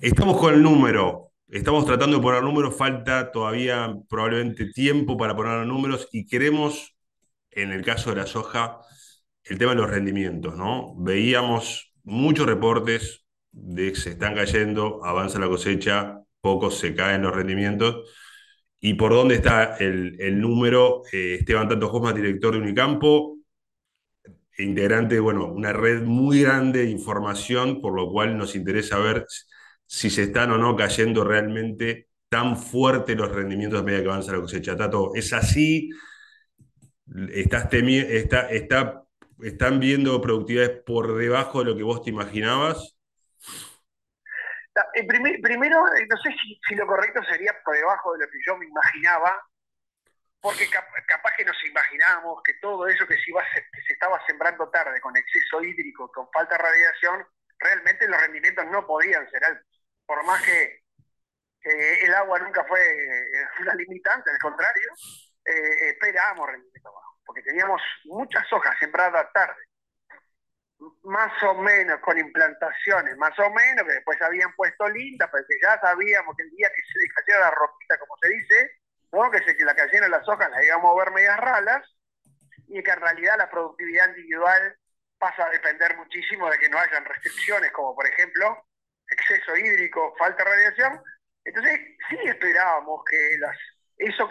Estamos con el número, estamos tratando de poner números, falta todavía probablemente tiempo para poner números y queremos, en el caso de la soja, el tema de los rendimientos, ¿no? Veíamos muchos reportes de que se están cayendo, avanza la cosecha, pocos se caen los rendimientos. ¿Y por dónde está el número? Esteban Tato Josma, director de Unicampo, integrante de, bueno, una red muy grande de información, por lo cual nos interesa ver si se están o no cayendo realmente tan fuerte los rendimientos a medida que avanza la cosecha. Tato, ¿es así? ¿Están viendo productividades por debajo de lo que vos te imaginabas? Primero, no sé si lo correcto sería por debajo de lo que yo me imaginaba, porque capaz que nos imaginábamos que todo eso que se estaba sembrando tarde, con exceso hídrico, con falta de radiación, realmente los rendimientos no podían ser altos. Por más que el agua nunca fue una limitante, al contrario, esperábamos rendimientos bajos, porque teníamos muchas hojas sembradas tarde, más o menos con implantaciones, más o menos, que después habían puesto lindas, pero que ya sabíamos que el día que se le cayera la roquita, como se dice, ¿no? Que la cayeran las hojas, las íbamos a ver medias ralas, y que en realidad la productividad individual pasa a depender muchísimo de que no hayan restricciones, como por ejemplo exceso hídrico, falta de radiación. Entonces sí esperábamos que eso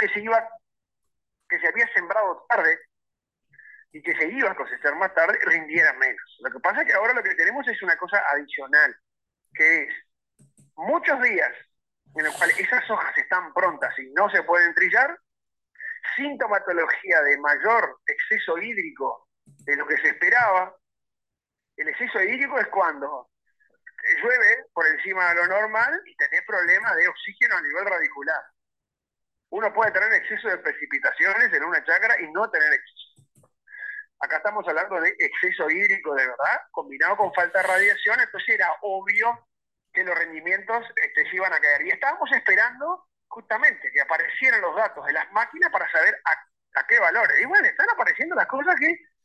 que se había sembrado tarde y que se iba a cosechar más tarde, rindiera menos. Lo que pasa es que ahora lo que tenemos es una cosa adicional, que es muchos días en los cuales esas hojas están prontas y no se pueden trillar, sintomatología de mayor exceso hídrico de lo que se esperaba. El exceso hídrico es cuando llueve por encima de lo normal y tenés problemas de oxígeno a nivel radicular. Uno puede tener exceso de precipitaciones en una chacra y no tener exceso. Acá estamos hablando de exceso hídrico de verdad, combinado con falta de radiación, entonces era obvio que los rendimientos se iban a caer. Y estábamos esperando justamente que aparecieran los datos de las máquinas para saber a qué valores. Y bueno, están apareciendo las cosas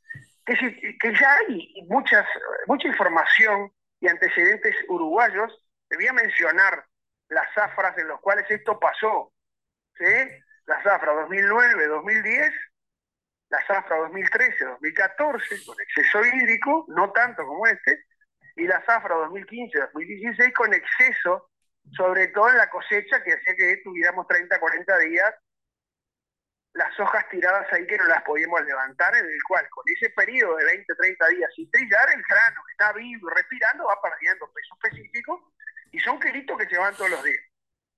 que ya hay mucha información y antecedentes uruguayos. Te voy a mencionar las zafras en las cuales esto pasó. ¿Sí? La zafra 2009, 2010, la zafra 2013, 2014, con exceso hídrico, no tanto como este, y la zafra 2015, 2016 con exceso, sobre todo en la cosecha, que hacía que tuviéramos 30, 40 días las hojas tiradas ahí que no las podíamos levantar, en el cual con ese periodo de 20, 30 días sin trillar, el grano que está vivo y respirando va perdiendo peso específico y son kilitos que se van todos los días.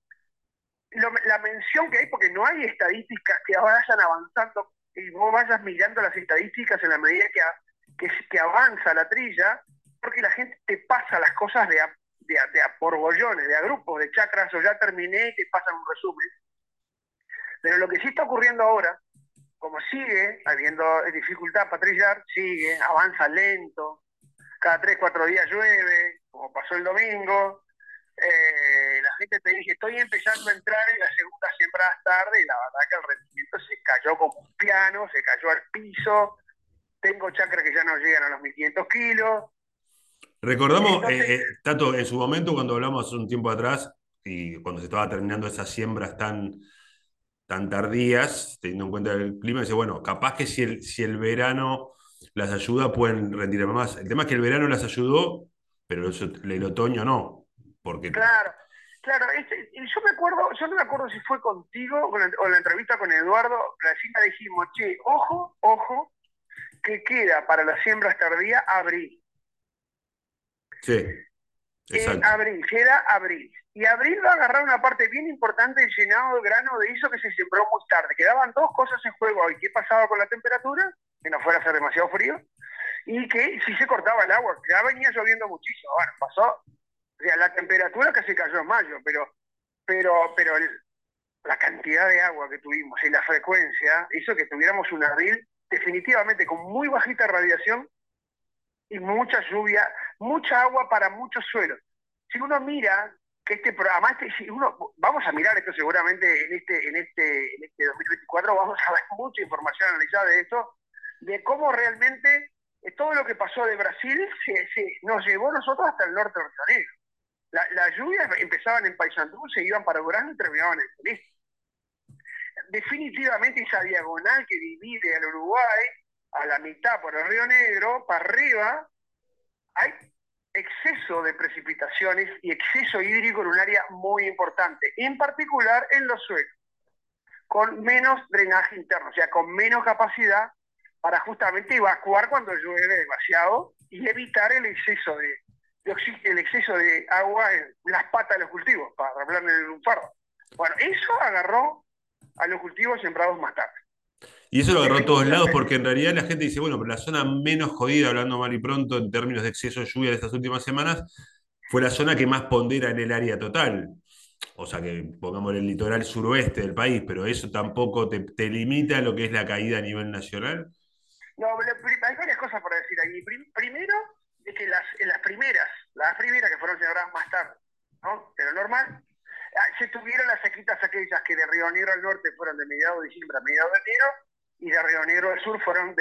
La mención que hay, porque no hay estadísticas que vayan avanzando y vos vayas mirando las estadísticas en la medida que avanza la trilla, porque la gente te pasa las cosas de a borbollones, de a grupos, de chacras, o ya terminé, y te pasan un resumen. Pero lo que sí está ocurriendo ahora, como sigue habiendo dificultad para trillar, sigue, avanza lento, cada 3 4 días llueve, como pasó el domingo, la gente te dice, estoy empezando a entrar en la segunda siembra tarde, y la verdad que el rendimiento se cayó como un piano, se cayó al piso, tengo chacras que ya no llegan a los 1500 kilos, Recordamos, entonces, Tato, en su momento cuando hablamos hace un tiempo atrás y cuando se estaba terminando esas siembras tan tardías, teniendo en cuenta el clima, dice, bueno, capaz que si el verano las ayuda, pueden rendir más. El tema es que el verano las ayudó, pero el otoño no, porque claro, claro, y yo me acuerdo, yo no me acuerdo si fue contigo o en la entrevista con Eduardo, recién dijimos, che, ojo, ojo, que queda para las siembras tardías abril. sí, exacto. Queda abril. Y abril va a agarrar una parte bien importante del llenado de grano de eso que se sembró muy tarde. Quedaban dos cosas en juego hoy. ¿Qué pasaba con la temperatura? Que no fuera a ser demasiado frío. Y que si se cortaba el agua. Ya venía lloviendo muchísimo. Bueno, pasó. O sea, la temperatura que se cayó en mayo, pero la cantidad de agua que tuvimos y la frecuencia hizo que tuviéramos un abril definitivamente con muy bajita radiación y mucha lluvia, mucha agua para muchos suelos. Si uno mira que este programa, si uno, vamos a mirar esto seguramente en este 2024, vamos a ver mucha información analizada de esto, de cómo realmente todo lo que pasó de Brasil nos llevó a nosotros hasta el norte de Río Negro. Las lluvias empezaban en Paysandú, se iban para Durazno y terminaban en el este. Definitivamente esa diagonal que divide al Uruguay a la mitad por el Río Negro, para arriba, hay exceso de precipitaciones y exceso hídrico en un área muy importante, en particular en los suelos, con menos drenaje interno, o sea, con menos capacidad para justamente evacuar cuando llueve demasiado y evitar el exceso de agua en las patas de los cultivos, para hablar en el lunfardo. Bueno, eso agarró a los cultivos sembrados más tarde. Y eso lo agarró a todos lados Definitivamente. porque en realidad la gente dice, bueno, pero la zona menos jodida, hablando mal y pronto, en términos de exceso de lluvia de estas últimas semanas, fue la zona que más pondera en el área total. O sea, que pongamos el litoral suroeste del país, pero eso tampoco te limita a lo que es la caída a nivel nacional. No, hay varias cosas para decir aquí. Primero, es que las primeras que fueron sembradas más tarde, ¿no? Pero normal, se tuvieron las sequitas aquellas que de Río Negro al norte fueron de mediados de diciembre a mediados de enero, y de Río Negro al sur fueron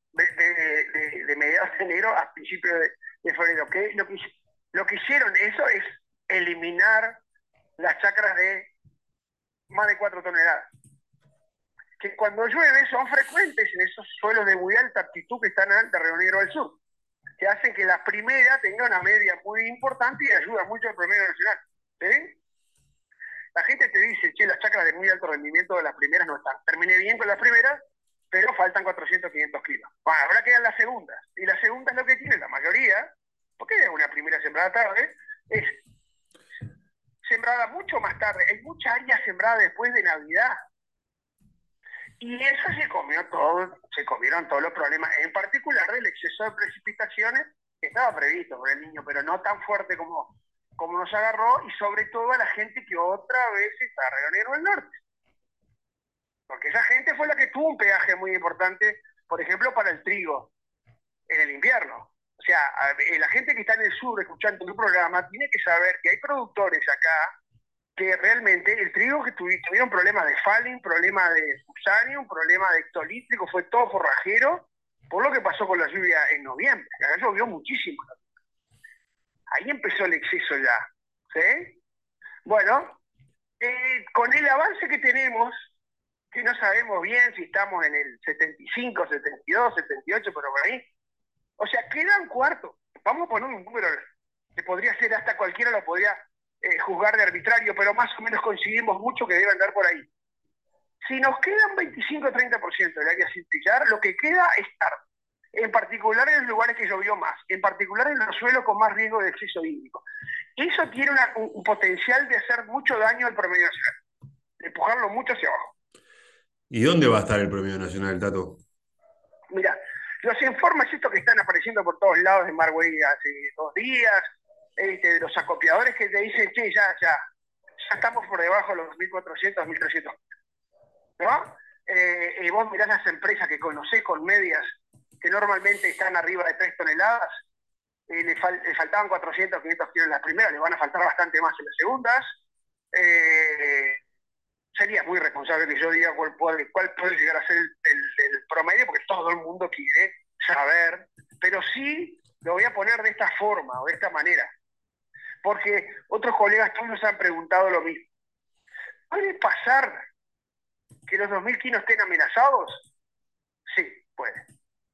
de mediados de enero a principios de febrero. Lo que hicieron eso es eliminar las chacras de más de 4 toneladas, que cuando llueve son frecuentes en esos suelos de muy alta altitud que están de Río Negro al sur, que hacen que la primera tenga una media muy importante y ayuda mucho al promedio nacional. ¿Sí? La gente te dice, che, las chacras de muy alto rendimiento de las primeras no están. Terminé bien con las primeras, pero faltan 400, 500 kilos. Bueno, ahora quedan las segundas. Y las segundas lo que tienen la mayoría, porque es una primera sembrada tarde, es sembrada mucho más tarde. Hay mucha área sembrada después de Navidad. Y eso se comieron todos los problemas, en particular del exceso de precipitaciones que estaba previsto por el niño, pero no tan fuerte como nos agarró, y sobre todo a la gente que otra vez está en Río Negro del Norte. Porque esa gente fue la que tuvo un peaje muy importante, por ejemplo, para el trigo en el invierno. O sea, la gente que está en el sur escuchando tu programa tiene que saber que hay productores acá que realmente el trigo que tuvieron problemas de Falling, problemas de Fusarium, problemas de ectolítrico, fue todo forrajero, por lo que pasó con la lluvia en noviembre. Acá llovió muchísimo. Ahí empezó el exceso ya. ¿Sí? Bueno, con el avance que tenemos, que no sabemos bien si estamos en el 75, 72, 78, pero por ahí, o sea, quedan cuartos. Vamos a poner un número que podría ser, hasta cualquiera lo podría juzgar de arbitrario, pero más o menos coincidimos mucho que debe andar por ahí. Si nos quedan 25-30% del área sin trillar, lo que queda es tarde. En particular en los lugares que llovió más, en particular en los suelos con más riesgo de exceso hídrico. Eso tiene un potencial de hacer mucho daño al promedio nacional, de empujarlo mucho hacia abajo. ¿Y dónde va a estar el promedio nacional, Tato? Mira, los informes estos que están apareciendo por todos lados de Marway hace 2 días, los acopiadores que te dicen, che, ya estamos por debajo de los 2.400, 1.300, ¿no? Y vos mirás las empresas que conocés con medias que normalmente están arriba de 3 toneladas, le faltaban 400, 500 kilos en las primeras, le van a faltar bastante más en las segundas. Eh, Sería muy responsable que yo diga cuál puede llegar a ser el promedio, porque todo el mundo quiere saber, pero sí lo voy a poner de esta forma o de esta manera, porque otros colegas todos nos han preguntado lo mismo. ¿Puede pasar que los 2.000 kilos estén amenazados? Sí, puede.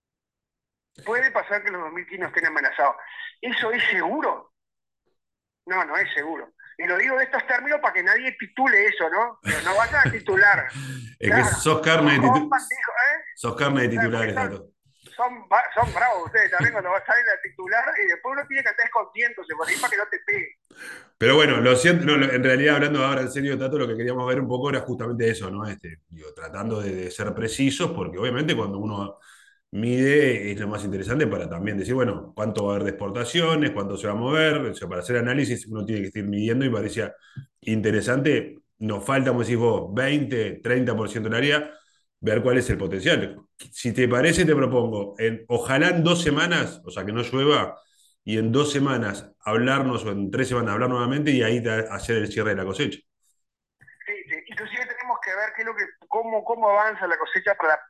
Puede pasar que los 2.000 kilos estén amenazados. ¿Eso es seguro? No, no es seguro. Y lo digo de estos términos para que nadie titule eso, ¿no? Pero no vayan a titular. Es que Claro, copan, dijo, ¿eh? sos carne de Claro, porque titulares, Tato. son bravos ustedes también cuando salen a titular, y después uno tiene que estar escondiéndose por ahí para que no te pegue. Pero bueno, lo siento, no, en realidad hablando ahora en serio, Tato, lo que queríamos ver un poco era justamente eso, ¿no? Digo, tratando de ser precisos, porque obviamente cuando uno mide es lo más interesante para también decir, bueno, cuánto va a haber de exportaciones, cuánto se va a mover, o sea, para hacer análisis uno tiene que ir midiendo y parecía interesante, nos falta, como decís vos, 20, 30% del área, ver cuál es el potencial. Si te parece, te propongo, ojalá en 2 semanas, o sea, que no llueva, y en 2 semanas hablarnos, o en 3 semanas hablar nuevamente, y ahí hacer el cierre de la cosecha. Sí, sí. Inclusive tenemos que ver cómo avanza la cosecha para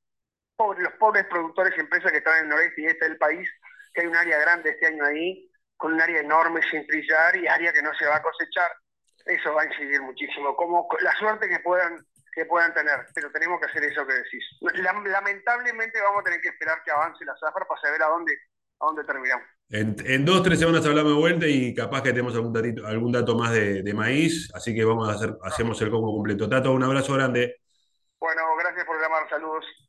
los pobres productores y empresas que están en el noreste y este del país, que hay un área grande este año ahí, con un área enorme sin trillar y área que no se va a cosechar. Eso va a incidir muchísimo, como la suerte que puedan tener, pero tenemos que hacer eso que decís. Lamentablemente vamos a tener que esperar que avance la zafra para saber a dónde terminamos. En 2, 3 semanas hablamos de vuelta y capaz que tenemos algún dato más de maíz, así que hacemos el combo completo. Tato, un abrazo grande. Bueno, gracias por llamar, saludos.